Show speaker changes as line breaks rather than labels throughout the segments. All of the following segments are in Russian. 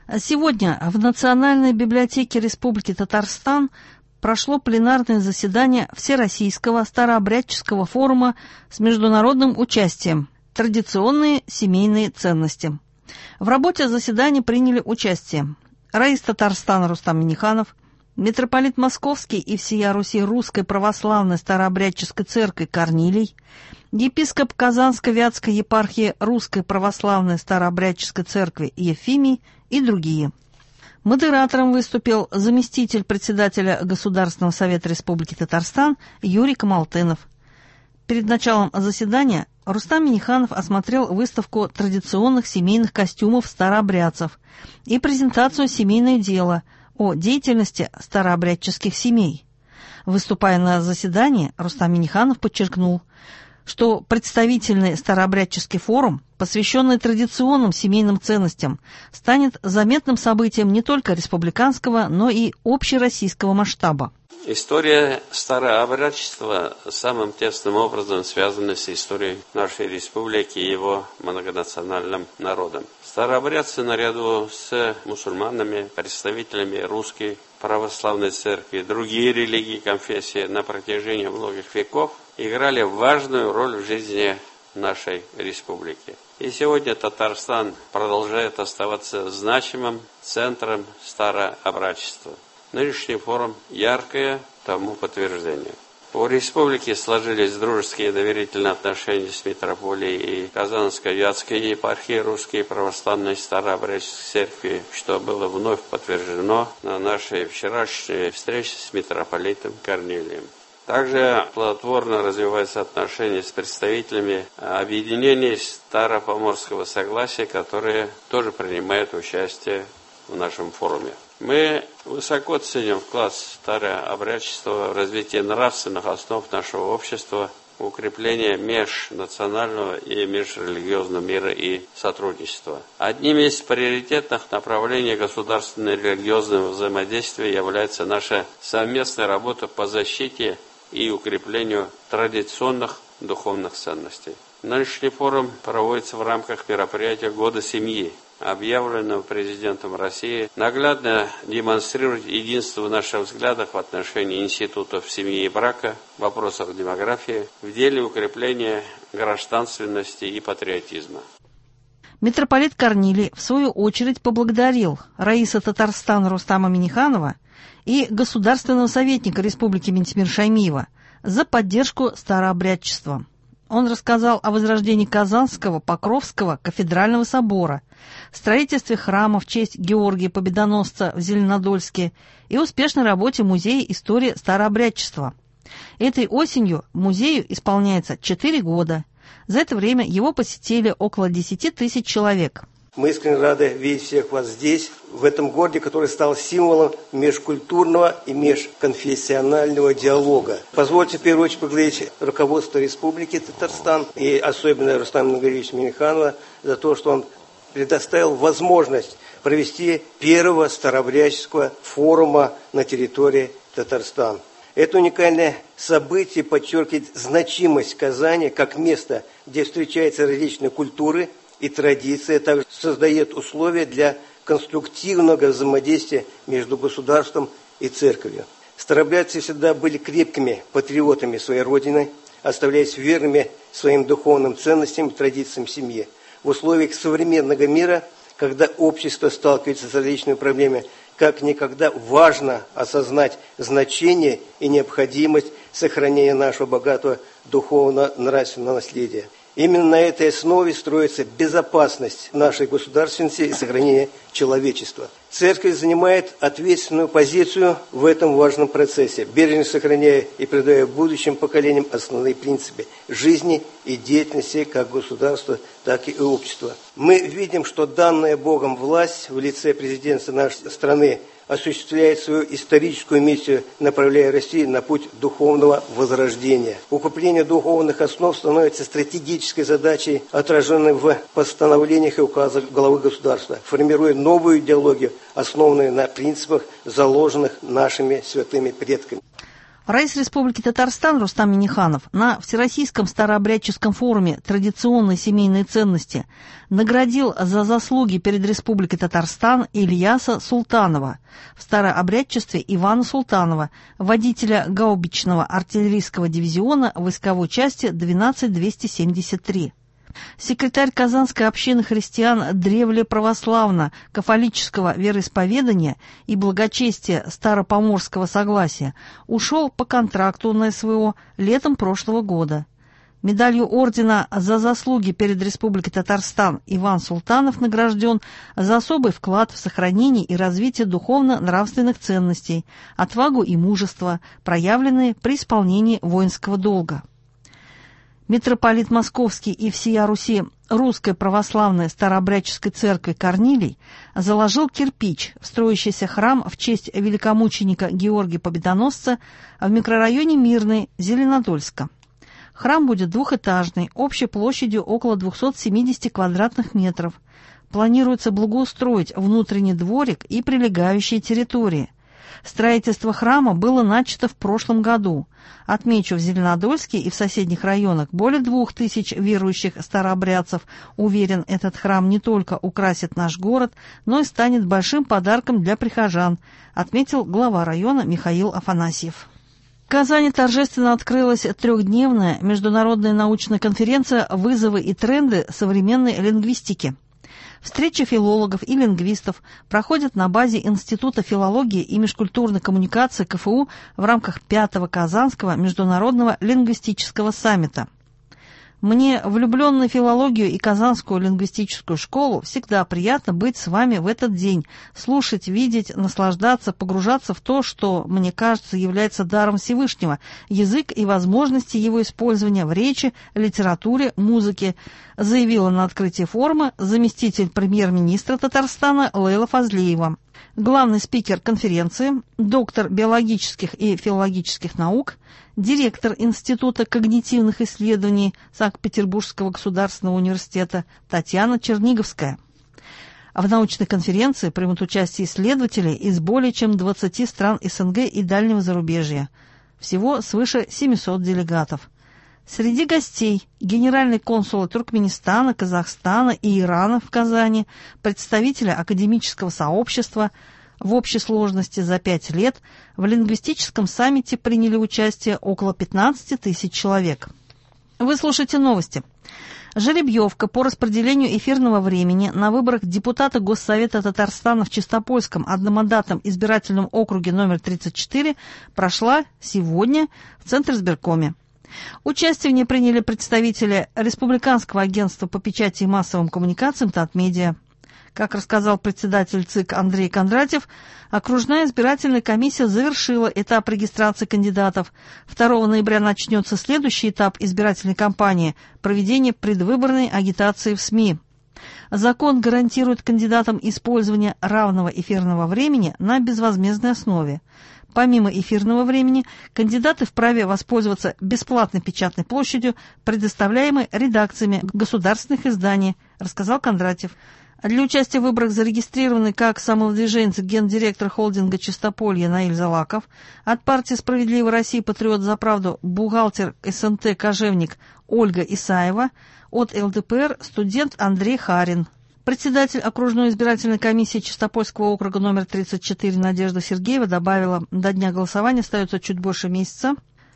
Сегодня в Национальной библиотеке Республики Татарстан прошло пленарное заседание Всероссийского старообрядческого форума с международным участием «Традиционные семейные ценности». В работе заседания приняли участие раис Татарстана Рустам Минниханов, митрополит Московский и всея Руси Русской Православной Старообрядческой Церкви Корнилий, епископ Казанской Вятской епархии Русской Православной Старообрядческой Церкви Ефимий и другие. Модератором выступил заместитель председателя Государственного совета Республики Татарстан Юрий Камалтынов. Перед началом заседания Рустам Минниханов осмотрел выставку традиционных семейных костюмов старообрядцев и презентацию «Семейное дело» о деятельности старообрядческих семей. Выступая на заседании, Рустам Минниханов подчеркнул, что представительный старообрядческий форум, посвященный традиционным семейным ценностям, станет заметным событием не только республиканского, но и общероссийского масштаба.
История старообрядчества самым тесным образом связана с историей нашей республики и его многонациональным народом. Старообрядцы наряду с мусульманами, представителями русской православной церкви, другие религии, конфессии на протяжении многих веков играли важную роль в жизни нашей республики. И сегодня Татарстан продолжает оставаться значимым центром старообрядчества. Нынешний форум – яркое тому подтверждение. У республики сложились дружеские и доверительные отношения с митрополией и Казанской Вятской епархией Русской Православной Старообрядческой Церкви, что было вновь подтверждено на нашей вчерашней встрече с митрополитом Корнилием. Также плодотворно развиваются отношения с представителями объединений Старопоморского согласия, которые тоже принимают участие в нашем форуме. Мы высоко ценим вклад старообрядчества в развитие нравственных основ нашего общества, укрепление межнационального и межрелигиозного мира и сотрудничества. Одним из приоритетных направлений государственного и религиозного взаимодействия является наша совместная работа по защите и укреплению традиционных духовных ценностей. Нынешний форум проводится в рамках мероприятия «Года семьи», объявленного президентом России, наглядно демонстрирует единство наших взглядов в отношении институтов семьи и брака, вопросов демографии, в деле укрепления гражданственности и патриотизма.
Митрополит Корнилий, в свою очередь, поблагодарил раиса Татарстана Рустама Минниханова и государственного советника Республики Ментимир Шаймиева за поддержку старообрядчества. Он рассказал о возрождении Казанского Покровского кафедрального собора, строительстве храма в честь Георгия Победоносца в Зеленодольске и успешной работе Музея истории старообрядчества. Этой осенью музею исполняется 4 года. За это время его посетили около 10 тысяч человек.
Мы искренне рады видеть всех вас здесь, в этом городе, который стал символом межкультурного и межконфессионального диалога. Позвольте в первую очередь поблагодарить руководство Республики Татарстан и особенно Рустама Григорьевича Минниханова за то, что он предоставил возможность провести первого старообрядческого форума на территории Татарстана. Это уникальное событие подчеркивает значимость Казани как места, где встречаются различные культуры и традиции, а также создает условия для конструктивного взаимодействия между государством и церковью. Старообрядцы всегда были крепкими патриотами своей родины, оставаясь верными своим духовным ценностям и традициям семьи. В условиях современного мира, когда общество сталкивается с различными проблемами, как никогда важно осознать значение и необходимость сохранения нашего богатого духовно-нравственного наследия. Именно на этой основе строится безопасность нашей государственности и сохранение человечества. Церковь занимает ответственную позицию в этом важном процессе, бережно сохраняя и передавая будущим поколениям основные принципы жизни и деятельности как государства, так и общества. Мы видим, что данная Богом власть в лице президента нашей страны осуществляет свою историческую миссию, направляя Россию на путь духовного возрождения. Укрепление духовных основ становится стратегической задачей, отраженной в постановлениях и указах главы государства, формируя новую идеологию, основанную на принципах, заложенных нашими святыми предками.
Раис Республики Татарстан Рустам Минниханов на Всероссийском старообрядческом форуме «Традиционные семейные ценности» наградил за заслуги перед Республикой Татарстан Ильяса Султанова, в старообрядчестве Ивана Султанова, водителя гаубичного артиллерийского дивизиона войсковой части 12273. Секретарь Казанской общины христиан древлеправославно-кафолического вероисповедания и благочестия Старопоморского согласия ушел по контракту на СВО летом прошлого года. Медалью ордена за заслуги перед Республикой Татарстан Иван Султанов награжден за особый вклад в сохранение и развитие духовно-нравственных ценностей, отвагу и мужество, проявленные при исполнении воинского долга. Митрополит Московский и всея Руси Русской Православной Старообрядческой Церкви Корнилий заложил кирпич в строящийся храм в честь великомученика Георгия Победоносца в микрорайоне Мирный Зеленодольска. Храм будет двухэтажный, общей площадью около 270 квадратных метров. Планируется благоустроить внутренний дворик и прилегающие территории. Строительство храма было начато в прошлом году. Отмечу, в Зеленодольске и в соседних районах более 2000 верующих старообрядцев. Уверен, этот храм не только украсит наш город, но и станет большим подарком для прихожан, отметил глава района Михаил Афанасьев. В Казани торжественно открылась трехдневная международная научная конференция «Вызовы и тренды современной лингвистики». Встречи филологов и лингвистов проходят на базе Института филологии и межкультурной коммуникации КФУ в рамках 5-го Казанского международного лингвистического саммита. Мне, влюбленной в филологию и Казанскую лингвистическую школу, всегда приятно быть с вами в этот день, слушать, видеть, наслаждаться, погружаться в то, что, мне кажется, является даром Всевышнего, язык и возможности его использования в речи, литературе, музыке, заявила на открытии форума заместитель премьер-министра Татарстана Лейла Фазлиева. Главный спикер конференции, доктор биологических и филологических наук, директор Института когнитивных исследований Санкт-Петербургского государственного университета Татьяна Черниговская. В научной конференции примут участие исследователи из более чем 20 стран СНГ и дальнего зарубежья. Всего свыше 700 делегатов. Среди гостей генеральные консулы Туркменистана, Казахстана и Ирана в Казани, представители академического сообщества. В общей сложности за 5 лет в лингвистическом саммите приняли участие около 15 тысяч человек. Вы слушаете новости. Жеребьевка по распределению эфирного времени на выборах депутата Госсовета Татарстана в Чистопольском одномандатном избирательном округе номер 34 прошла сегодня в Центризбиркоме. Участие в ней приняли представители Республиканского агентства по печати и массовым коммуникациям Татмедиа. Как рассказал председатель ЦИК Андрей Кондратьев, окружная избирательная комиссия завершила этап регистрации кандидатов. 2 ноября начнется следующий этап избирательной кампании – проведение предвыборной агитации в СМИ. Закон гарантирует кандидатам использование равного эфирного времени на безвозмездной основе. Помимо эфирного времени, кандидаты вправе воспользоваться бесплатной печатной площадью, предоставляемой редакциями государственных изданий, рассказал Кондратьев. Для участия в выборах зарегистрированы как самовыдвиженцы гендиректор холдинга «Чистополье» Наиль Залаков, от партии «Справедливая Россия. Патриот за правду» бухгалтер СНТ «Кожевник» Ольга Исаева, от ЛДПР студент Андрей Харин. Председатель окружной избирательной комиссии Чистопольского округа номер 34 Надежда Сергеева добавила, до дня голосования остается чуть больше месяца.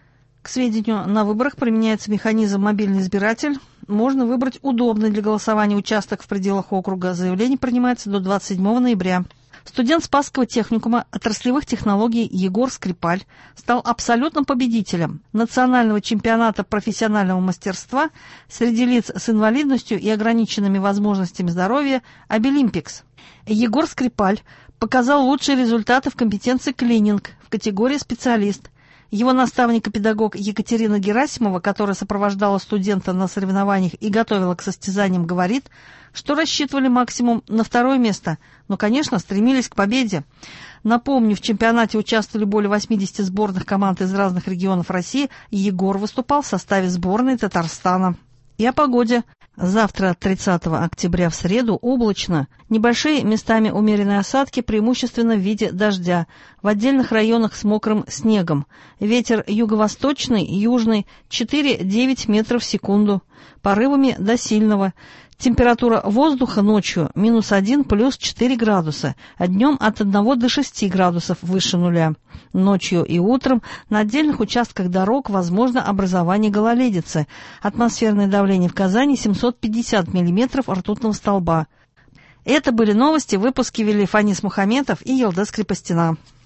К сведению, на выборах применяется механизм «Мобильный избиратель». Можно выбрать удобный для голосования участок в пределах округа. Заявление принимается до 27 ноября. Студент Спасского техникума отраслевых технологий Егор Скрипаль стал абсолютным победителем национального чемпионата профессионального мастерства среди лиц с инвалидностью и ограниченными возможностями здоровья «Обилимпикс». Егор Скрипаль показал лучшие результаты в компетенции клининг в категории «Специалист». Его наставник и педагог Екатерина Герасимова, которая сопровождала студента на соревнованиях и готовила к состязаниям, говорит, что рассчитывали максимум на 2 место, но, конечно, стремились к победе. Напомню, в чемпионате участвовали более 80 сборных команд из разных регионов России, и Егор выступал в составе сборной Татарстана. И о погоде. Завтра, 30 октября, в среду, облачно, Небольшие, местами умеренные осадки, преимущественно в виде дождя. В отдельных районах с мокрым снегом. Ветер юго-восточный, южный 4-9 метров в секунду. Порывами до сильного. Температура воздуха ночью -1 плюс 4 градуса, а днем от 1 до 6 градусов выше нуля. Ночью и утром на отдельных участках дорог возможно образование гололедицы. Атмосферное давление в Казани 750 миллиметров ртутного столба. Это были новости, выпуски вели Фанис Мухаметов и Елдес Крепостина.